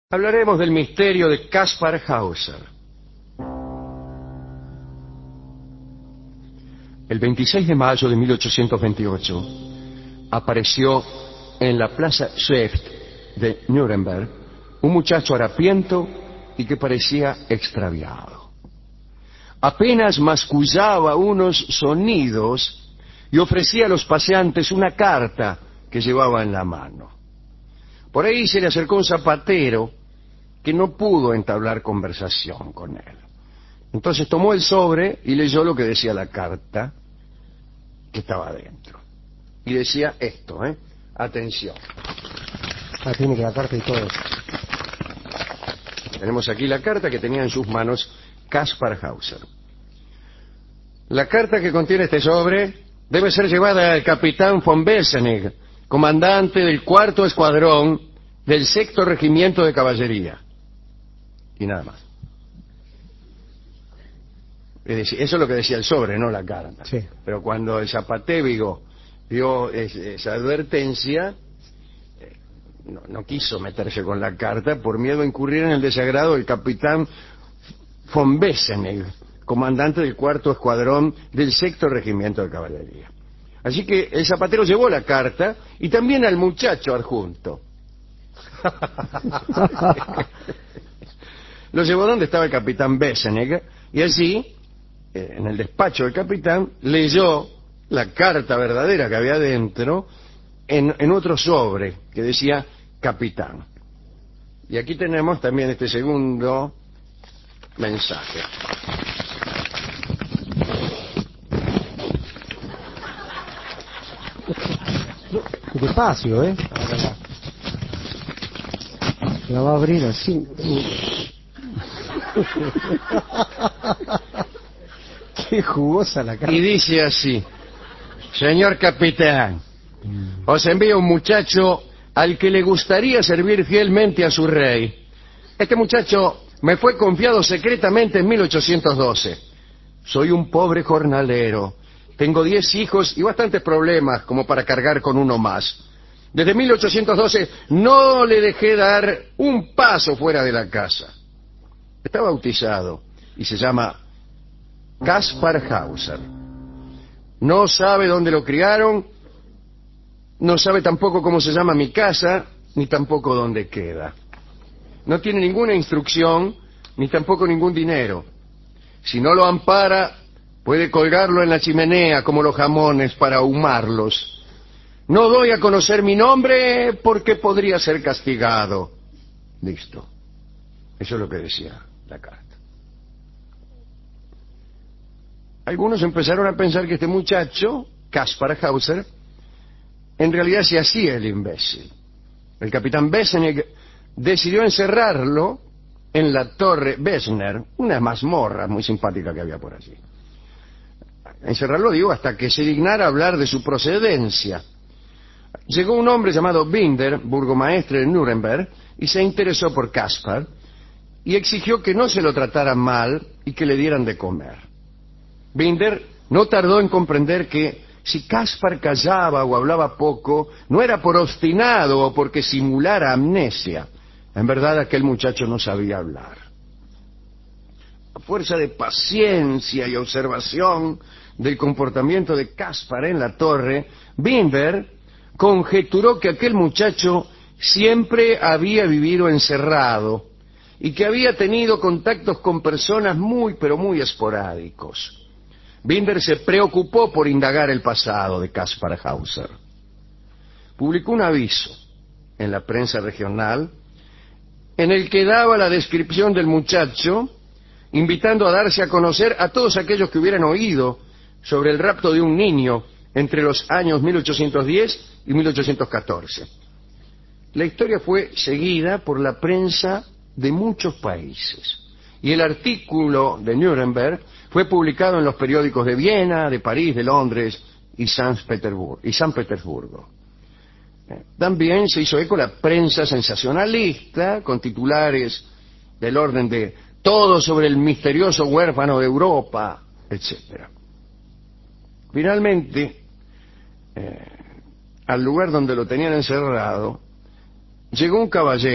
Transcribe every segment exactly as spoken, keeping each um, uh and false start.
Hablaremos del misterio de Kaspar Hauser. El veintiséis de mayo de mil ochocientos veintiocho apareció en la Plaza Schrift de Nuremberg un muchacho harapiento y que parecía extraviado. Apenas mascullaba unos sonidos y ofrecía a los paseantes una carta que llevaba en la mano. Por ahí se le acercó un zapatero que no pudo entablar conversación con él. Entonces tomó el sobre y leyó lo que decía la carta que estaba adentro. Y decía esto, ¿eh? Atención. Ah, tiene que la carta y todo. Tenemos aquí la carta que tenía en sus manos Kaspar Hauser. La carta que contiene este sobre debe ser llevada al capitán von Bessenig, comandante del cuarto escuadrón del sexto regimiento de caballería. Y nada más. Es decir, eso es lo que decía el sobre, no la carta. Sí. Pero cuando el zapatévigo dio es, esa advertencia, eh, no, no quiso meterse con la carta por miedo a incurrir en el desagrado del capitán von Bessenig, comandante del cuarto escuadrón del sexto regimiento de caballería. Así que el zapatero llevó la carta y también al muchacho adjunto. Lo llevó donde estaba el capitán Bessenig y allí, eh, en el despacho del capitán, leyó la carta verdadera que había dentro en, en otro sobre que decía capitán. Y aquí tenemos también este segundo mensaje. Despacio, ¿eh? La va a abrir así. Qué jugosa la carta. Y dice así: señor capitán, os envío un muchacho al que le gustaría servir fielmente a su rey. Este muchacho me fue confiado secretamente en mil ochocientos doce. Soy un pobre jornalero. Tengo diez hijos y bastantes problemas como para cargar con uno más. Desde mil ochocientos doce no le dejé dar un paso fuera de la casa. Está bautizado y se llama Kaspar Hauser. No sabe dónde lo criaron, no sabe tampoco cómo se llama mi casa, ni tampoco dónde queda. No tiene ninguna instrucción, ni tampoco ningún dinero. Si no lo ampara, puede colgarlo en la chimenea como los jamones para ahumarlos. No doy a conocer mi nombre porque podría ser castigado. Listo. Eso es lo que decía la carta. Algunos empezaron a pensar que este muchacho, Kaspar Hauser, en realidad se hacía el imbécil. El capitán Bessenig decidió encerrarlo en la torre Bessner, una mazmorra muy simpática que había por allí. Encerrarlo, digo, hasta que se dignara hablar de su procedencia. Llegó un hombre llamado Binder, burgomaestre de Nuremberg, y se interesó por Kaspar y exigió que no se lo trataran mal y que le dieran de comer. Binder no tardó en comprender que si Kaspar callaba o hablaba poco, no era por obstinado o porque simulara amnesia. En verdad, aquel muchacho no sabía hablar. A fuerza de paciencia y observación del comportamiento de Kaspar en la torre, Binder conjeturó que aquel muchacho siempre había vivido encerrado y que había tenido contactos con personas muy, pero muy esporádicos. Binder se preocupó por indagar el pasado de Kaspar Hauser. Publicó un aviso en la prensa regional en el que daba la descripción del muchacho, invitando a darse a conocer a todos aquellos que hubieran oído sobre el rapto de un niño entre los años mil ochocientos diez y mil ochocientos catorce. La historia fue seguida por la prensa de muchos países y el artículo de Nuremberg fue publicado en los periódicos de Viena, de París, de Londres y San Petersburgo. Y San Petersburgo. También se hizo eco la prensa sensacionalista con titulares del orden de todo sobre el misterioso huérfano de Europa, etcétera. Finalmente, eh, al lugar donde lo tenían encerrado, llegó un caballero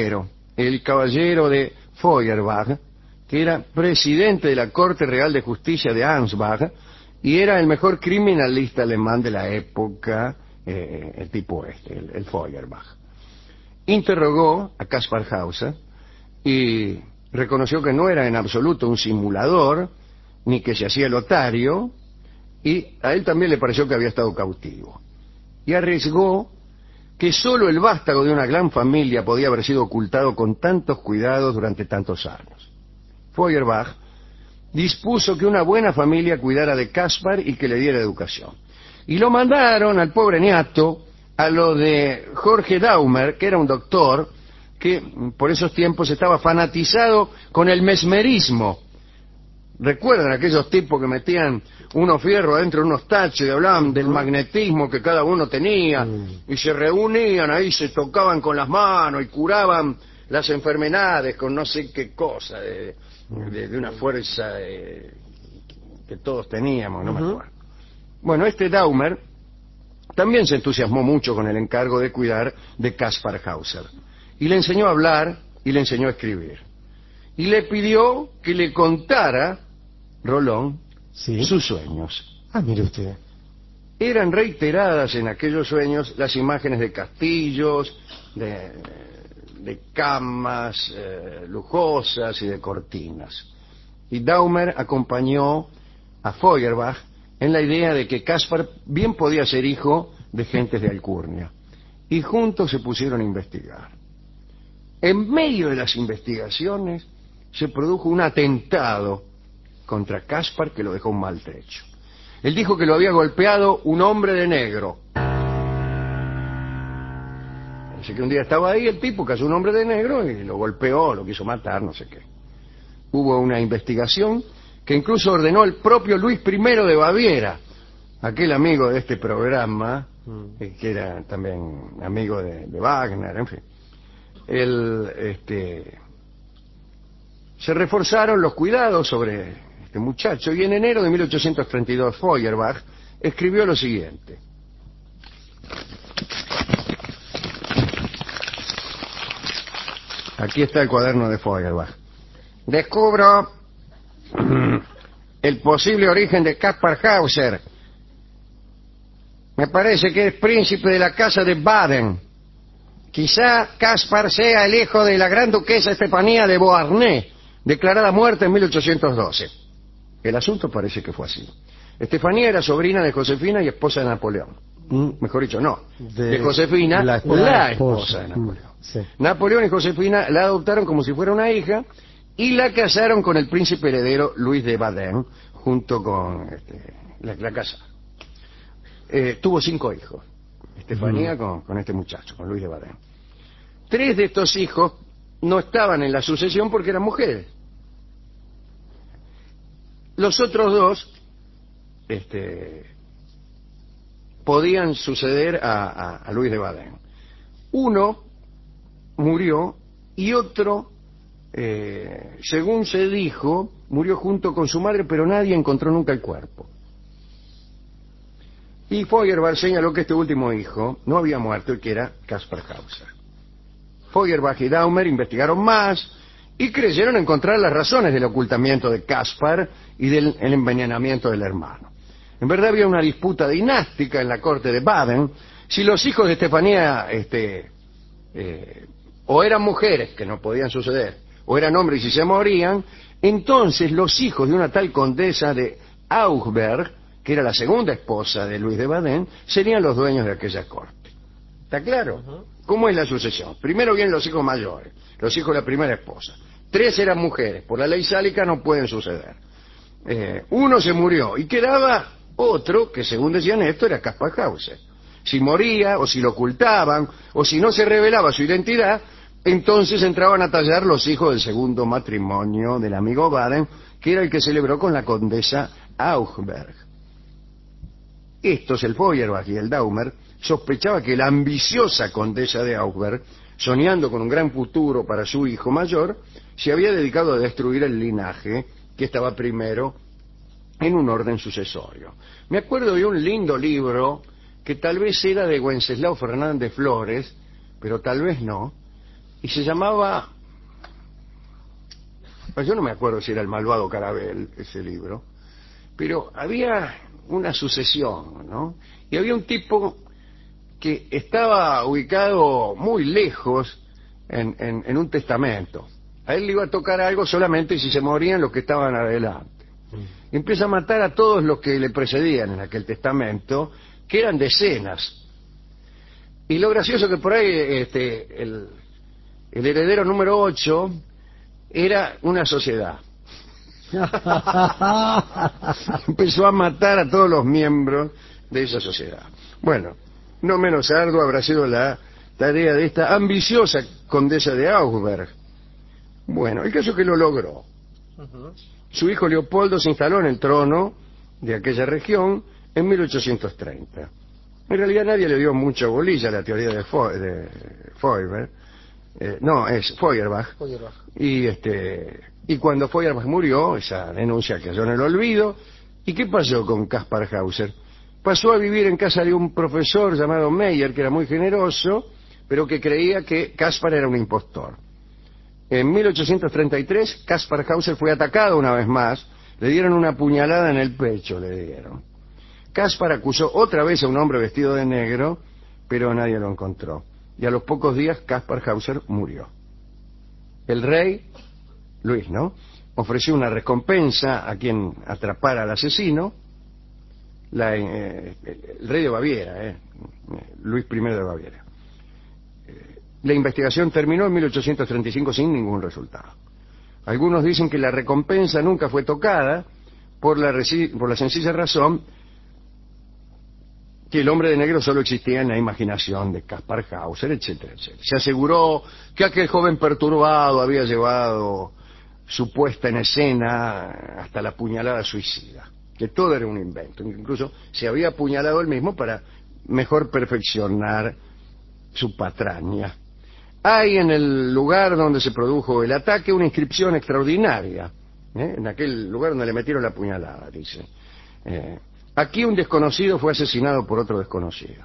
el caballero de Feuerbach, que era presidente de la Corte Real de Justicia de Ansbach y era el mejor criminalista alemán de la época, eh, el tipo este, el, el Feuerbach. Interrogó a Kaspar Hauser y reconoció que no era en absoluto un simulador, ni que se hacía el otario, y a él también le pareció que había estado cautivo. Y arriesgó que solo el vástago de una gran familia podía haber sido ocultado con tantos cuidados durante tantos años. Feuerbach dispuso que una buena familia cuidara de Kaspar y que le diera educación. Y lo mandaron al pobre niato a lo de Jorge Daumer, que era un doctor que por esos tiempos estaba fanatizado con el mesmerismo. ¿Recuerdan aquellos tipos que metían unos fierros adentro de unos tachos y hablaban del magnetismo que cada uno tenía y se reunían ahí, se tocaban con las manos y curaban las enfermedades con no sé qué cosa, de, de, de una fuerza de, que todos teníamos, no me acuerdo. Bueno, este Daumer también se entusiasmó mucho con el encargo de cuidar de Kaspar Hauser y le enseñó a hablar y le enseñó a escribir y le pidió que le contara, Rolón, ¿Sí? sus sueños. Ah, mire usted. Eran reiteradas en aquellos sueños las imágenes de castillos, de, de camas eh, lujosas y de cortinas. Y Daumer acompañó a Feuerbach en la idea de que Kaspar bien podía ser hijo de gentes de alcurnia. Y juntos se pusieron a investigar. En medio de las investigaciones se produjo un atentado contra Kaspar que lo dejó maltrecho. Él dijo que lo había golpeado un hombre de negro. Así que un día estaba ahí el tipo, cayó un hombre de negro y lo golpeó, lo quiso matar, no sé qué. Hubo una investigación que incluso ordenó el propio Luis primero de Baviera, aquel amigo de este programa, eh, que era también amigo de, de Wagner, en fin. Él, este, se reforzaron los cuidados sobre este muchacho y en enero de mil ochocientos treinta y dos Feuerbach escribió lo siguiente: aquí está el cuaderno de Feuerbach. Descubro el posible origen de Kaspar Hauser. Me parece que es príncipe de la casa de Baden. Quizá Kaspar sea el hijo de la gran duquesa Estefanía de Beauharnais, declarada muerta en mil ochocientos doce. El asunto parece que fue así. Estefanía era sobrina de Josefina y esposa de Napoleón. Mm, mejor dicho, no. De, de Josefina, la esposa, la esposa de Napoleón. Sí. Napoleón y Josefina la adoptaron como si fuera una hija y la casaron con el príncipe heredero Luis de Baden, junto con este, la, la casa. Eh, tuvo cinco hijos. Estefanía mm. con, con este muchacho, con Luis de Baden. Tres de estos hijos no estaban en la sucesión porque eran mujeres. Los otros dos este, podían suceder a, a, a Luis de Baden. Uno murió y otro, eh, según se dijo, murió junto con su madre, pero nadie encontró nunca el cuerpo. Y Feuerbach señaló que este último hijo no había muerto y que era Kaspar Hauser. Feuerbach y Daumer investigaron más y creyeron encontrar las razones del ocultamiento de Kaspar y del el envenenamiento del hermano. En verdad había una disputa dinástica en la corte de Baden si los hijos de Estefanía este, eh, o eran mujeres, que no podían suceder, o eran hombres y si se morían, entonces los hijos de una tal condesa de Augsburg, que era la segunda esposa de Luis de Baden, serían los dueños de aquella corte. ¿Está claro? Uh-huh. ¿Cómo es la sucesión? Primero vienen los hijos mayores, los hijos de la primera esposa. Tres eran mujeres, por la ley sálica no pueden suceder. Eh, uno se murió y quedaba otro que, según decían esto, era Kaspar Hauser. Si moría, o si lo ocultaban, o si no se revelaba su identidad, entonces entraban a tallar los hijos del segundo matrimonio del amigo Baden, que era el que celebró con la condesa Augsburg. Estos, el Feuerbach y el Daumer, sospechaba que la ambiciosa condesa de Augsburg, soñando con un gran futuro para su hijo mayor, se había dedicado a destruir el linaje que estaba primero en un orden sucesorio. Me acuerdo de un lindo libro que tal vez era de Wenceslao Fernández Flores, pero tal vez no, y se llamaba Pues yo no me acuerdo si era El malvado Carabel, ese libro, pero había una sucesión, ¿no? Y había un tipo que estaba ubicado muy lejos en, en, en un testamento. A él le iba a tocar algo solamente si se morían los que estaban adelante. Y empieza a matar a todos los que le precedían en aquel testamento, que eran decenas. Y lo gracioso que por ahí este, el, el heredero número ocho era una sociedad. Empezó a matar a todos los miembros de esa sociedad. Bueno, no menos ardua habrá sido la tarea de esta ambiciosa condesa de Augsburg. Bueno, el caso es que lo logró. Su hijo Leopoldo se instaló en el trono de aquella región en mil ochocientos treinta. En realidad nadie le dio mucha bolilla a la teoría de, Fo de Feuerbach. Eh, no, es Feuerbach. Feuerbach. Y, este, y cuando Feuerbach murió, esa denuncia cayó en el olvido. ¿Y qué pasó con Kaspar Hauser? Pasó a vivir en casa de un profesor llamado Meyer, que era muy generoso, pero que creía que Kaspar era un impostor. En mil ochocientos treinta y tres, Kaspar Hauser fue atacado una vez más. Le dieron una puñalada en el pecho, le dieron. Kaspar acusó otra vez a un hombre vestido de negro, pero nadie lo encontró. Y a los pocos días, Kaspar Hauser murió. El rey, Luis, ¿no?, ofreció una recompensa a quien atrapara al asesino. La, eh, el rey de Baviera, eh, Luis primero de Baviera. Eh, la investigación terminó en mil ochocientos treinta y cinco sin ningún resultado. Algunos dicen que la recompensa nunca fue tocada por la, por la sencilla razón que el hombre de negro solo existía en la imaginación de Kaspar Hauser, etcétera, etcétera. Se aseguró que aquel joven perturbado había llevado su puesta en escena hasta la puñalada suicida, que todo era un invento, incluso se había apuñalado él mismo para mejor perfeccionar su patraña. Hay en el lugar donde se produjo el ataque una inscripción extraordinaria, ¿eh? En aquel lugar donde le metieron la puñalada, dice. Eh, Aquí un desconocido fue asesinado por otro desconocido.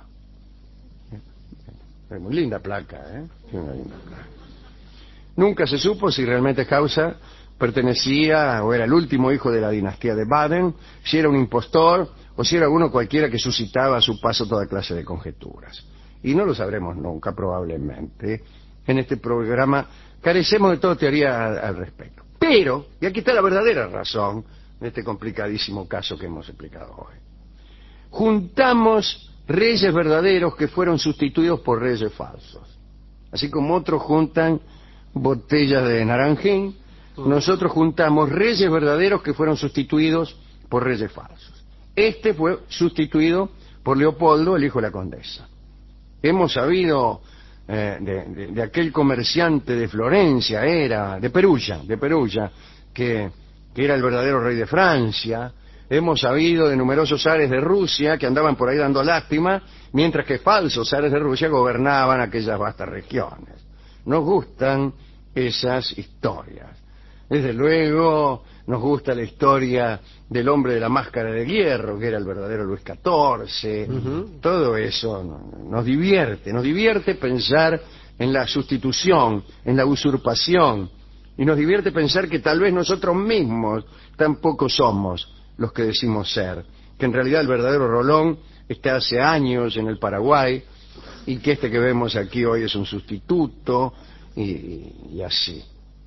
Es muy linda placa, ¿eh? Una linda placa. Nunca se supo si realmente Hauser pertenecía o era el último hijo de la dinastía de Baden, si era un impostor o si era uno cualquiera que suscitaba a su paso toda clase de conjeturas. Y no lo sabremos nunca, probablemente. En este programa carecemos de toda teoría al, al respecto. Pero, y aquí está la verdadera razón de este complicadísimo caso que hemos explicado hoy. Juntamos reyes verdaderos que fueron sustituidos por reyes falsos. Así como otros juntan botellas de naranjín, nosotros juntamos reyes verdaderos que fueron sustituidos por reyes falsos. Este fue sustituido por Leopoldo, el hijo de la condesa. Hemos sabido eh, de, de, de aquel comerciante de Florencia, era de Perugia, de Perugia, que, que era el verdadero rey de Francia. Hemos sabido de numerosos zares de Rusia que andaban por ahí dando lástima, mientras que falsos zares de Rusia gobernaban aquellas vastas regiones. Nos gustan esas historias. Desde luego nos gusta la historia del hombre de la máscara de hierro, que era el verdadero Luis catorce. Uh-huh. Todo eso nos divierte, nos divierte pensar en la sustitución, en la usurpación, y nos divierte pensar que tal vez nosotros mismos tampoco somos los que decimos ser, que en realidad el verdadero Rolón está hace años en el Paraguay y que este que vemos aquí hoy es un sustituto y, y así.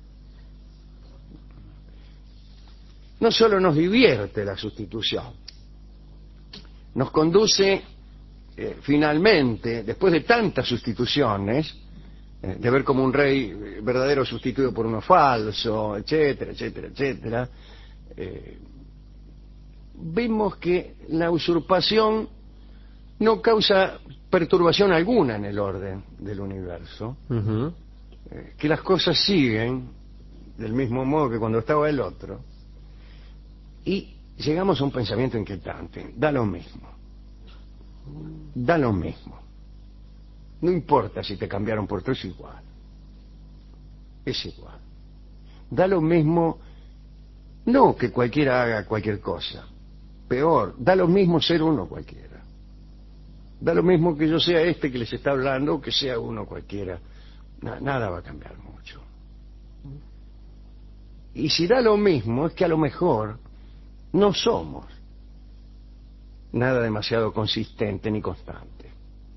No solo nos divierte la sustitución, nos conduce eh, finalmente, después de tantas sustituciones, eh, de ver como un rey verdadero sustituido por uno falso, etcétera, etcétera, etcétera, eh, vemos que la usurpación no causa perturbación alguna en el orden del universo, uh-huh. eh, que las cosas siguen del mismo modo que cuando estaba el otro, y llegamos a un pensamiento inquietante: da lo mismo, da lo mismo, no importa si te cambiaron por otro, es igual, es igual, da lo mismo, no que cualquiera haga cualquier cosa, peor, da lo mismo ser uno cualquiera. Da lo mismo que yo sea este que les está hablando o que sea uno cualquiera. Na- nada va a cambiar mucho. Y si da lo mismo, es que a lo mejor no somos nada demasiado consistente ni constante.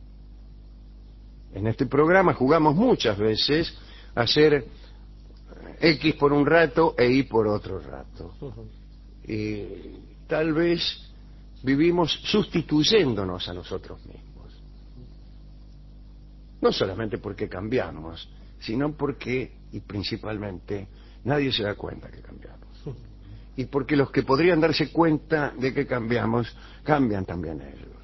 En este programa jugamos muchas veces a hacer X por un rato e Y por otro rato. Y tal vez vivimos sustituyéndonos a nosotros mismos. No solamente porque cambiamos, sino porque, y principalmente, nadie se da cuenta que cambiamos. Y porque los que podrían darse cuenta de que cambiamos, cambian también ellos.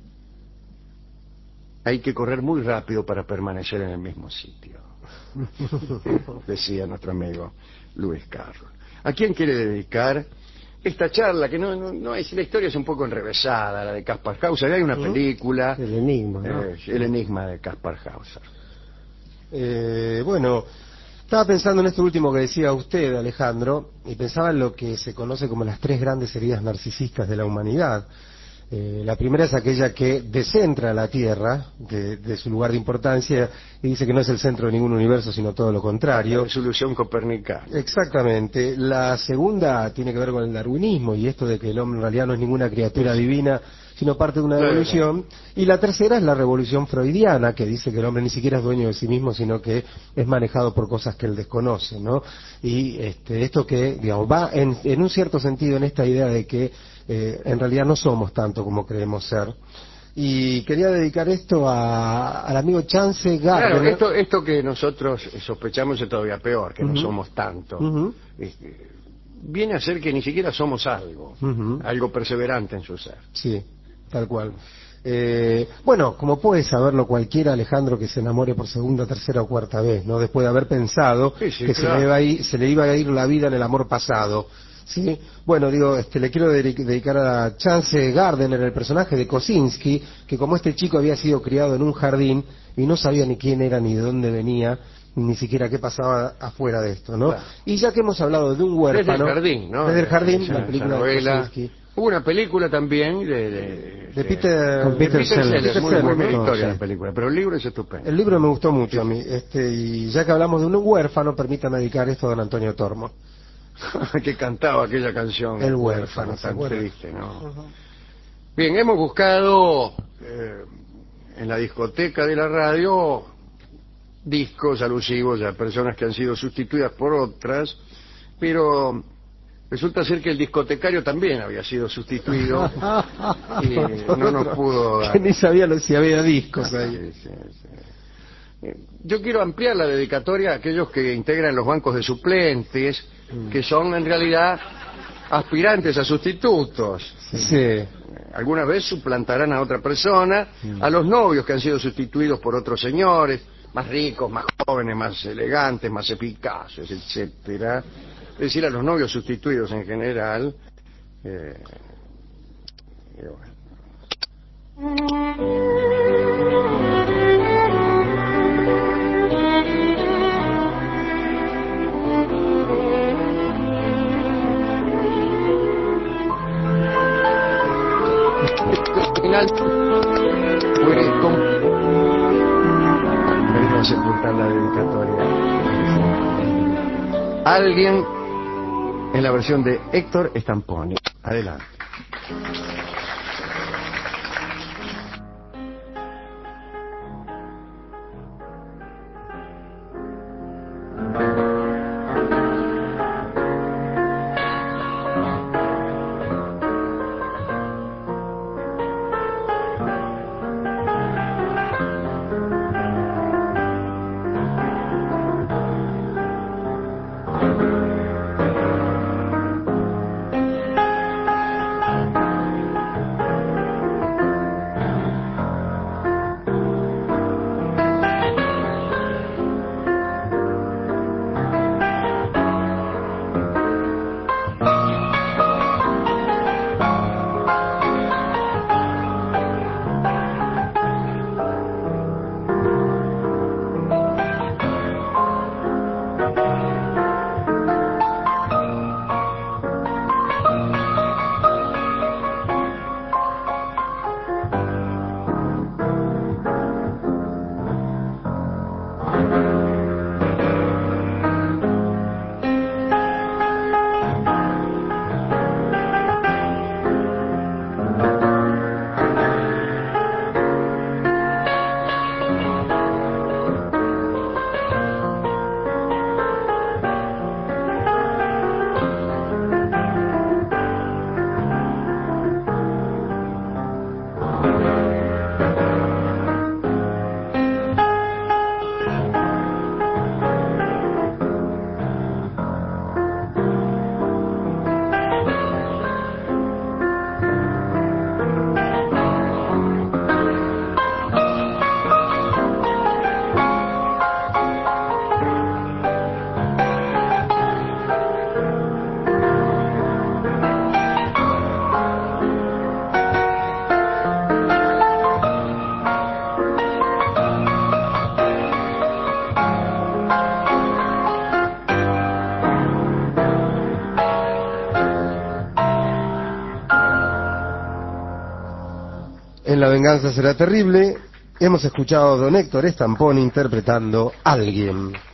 Hay que correr muy rápido para permanecer en el mismo sitio, decía nuestro amigo Luis Carroll. ¿A quién quiere dedicar esta charla? Que no, no, no es, la historia es un poco enrevesada, la de Kaspar Hauser. Hay una película, El enigma, ¿no? eh, el enigma de Kaspar Hauser. Eh, bueno, estaba pensando en esto último que decía usted, Alejandro, y pensaba en lo que se conoce como las tres grandes heridas narcisistas de la humanidad. Eh, la primera es aquella que descentra a la Tierra de, de su lugar de importancia y dice que no es el centro de ningún universo, sino todo lo contrario. La solución copernicana. Exactamente. La segunda tiene que ver con el darwinismo y esto de que el hombre en realidad no es ninguna criatura divina, sino parte de una Claro, evolución. Y la tercera es la revolución freudiana, que dice que el hombre ni siquiera es dueño de sí mismo, sino que es manejado por cosas que él desconoce, ¿no? Y este, esto que, digamos, va en, en un cierto sentido en esta idea de que eh, en realidad no somos tanto como creemos ser. Y quería dedicar esto a, al amigo Chance Gardner. Claro, esto, esto que nosotros sospechamos es todavía peor, que uh-huh. no somos tanto. Uh-huh. Este, viene a ser que ni siquiera somos algo, uh-huh. algo perseverante en su ser. Sí, tal cual. Eh, bueno, como puede saberlo cualquiera, Alejandro, que se enamore por segunda, tercera o cuarta vez, ¿no? Después de haber pensado sí, sí, que claro. se, le iba a ir, se le iba a ir la vida en el amor pasado. Sí, bueno, digo, este, le quiero dedicar a Chance Gardner, el personaje de Kosinski, que como este chico había sido criado en un jardín y no sabía ni quién era ni de dónde venía, ni siquiera qué pasaba afuera de esto, ¿no? Claro. Y ya que hemos hablado de un huérfano... Desde el jardín, ¿no? Desde el jardín, esa, la película de Kosinski. Hubo una película también de... De, de, de Peter, con Peter, Peter Sellers. Peter Muy Sellers, buena no, historia sí. la película, pero el libro es estupendo. El libro me gustó mucho a mí, este, y ya que hablamos de un huérfano, permítame dedicar esto a don Antonio Tormo. Que cantaba aquella canción. El huérfano, tan bueno. triste, ¿no? Uh-huh. Bien, hemos buscado eh, en la discoteca de la radio discos alusivos a personas que han sido sustituidas por otras, pero resulta ser que el discotecario también había sido sustituido y no nos pudo dar. Que ni sabía si había discos ahí. Sí, sí, sí. Yo quiero ampliar la dedicatoria a aquellos que integran los bancos de suplentes, mm. que son en realidad aspirantes a sustitutos. Sí. Alguna vez suplantarán a otra persona, mm. a los novios que han sido sustituidos por otros señores, más ricos, más jóvenes, más elegantes, más eficaces, etcétera. Es decir, a los novios sustituidos en general. Eh, y bueno. Final fue con... Quería sepultar la dedicatoria. Alguien en la versión de Héctor Stamponi. Adelante. en La venganza será terrible hemos escuchado a don Héctor Estampón interpretando Alguien.